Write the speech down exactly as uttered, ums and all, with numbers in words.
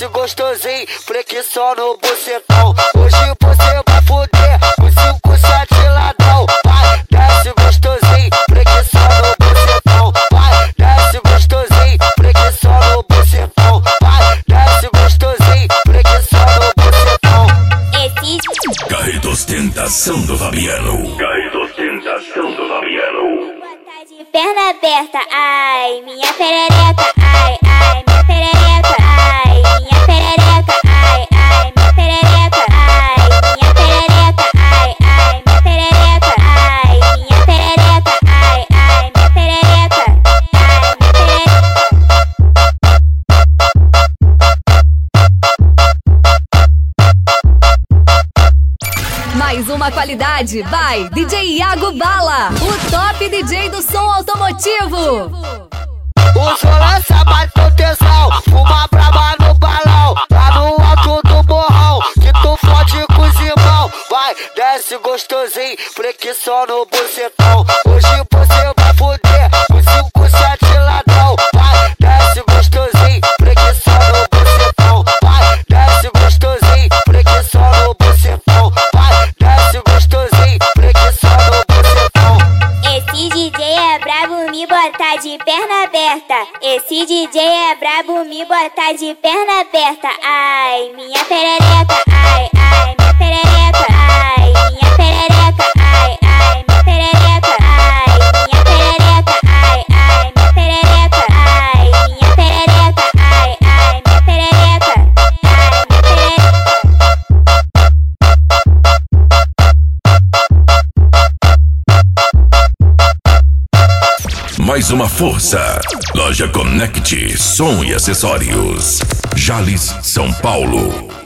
gostosinho, flexiona no bucetão. Hoje você vai foder com cinco, sete ladrão. Vai, desce gostosinho, flexiona no bucetão. Vai, desce gostosinho, flexiona no bucetão. Vai, desce gostosinho, flexiona no bucetão. Esse Carreta ostentação do Fabiano. Carreta ostentação do Fabiano. Tá de perna aberta, ai, minha perereca, ai, ai, minha perereca, ai, minha perereca, ai, ai, minha perereca, ai, minha perereca, ai, ai, minha perereca, ai, minha perereca, ai, ai, minha perereca, ai, minha perereca. Mais uma qualidade, vai, D J Iago Bala, o top D J do som automotivo. O lança mais proteção, fuma braba no balão, lá no alto do morrão, que tu fode com os irmãos. Vai, desce gostosinho, flexiona no bucetão. Hoje você vai foder com cinco, sete ladrão. Vai, desce gostosinho, flexiona no bucetão. Vai, desce gostosinho, flexiona no bucetão. Vai, desce gostosinho, flexiona no bucetão. Esse D J é brabo, me botar de perna aberta. Esse D J é brabo, me botar de perna aberta. Ai, minha perereca, ai, ai, minha perereca, ai, minha perereca, ai, ai, minha perereca, ai, minha perereca, ai, ai, minha perereca, ai, minha perereca, ai, ai, minha perereca, ai, minha perereca. Mais uma força. Loja Connect, som e acessórios. Jales, São Paulo.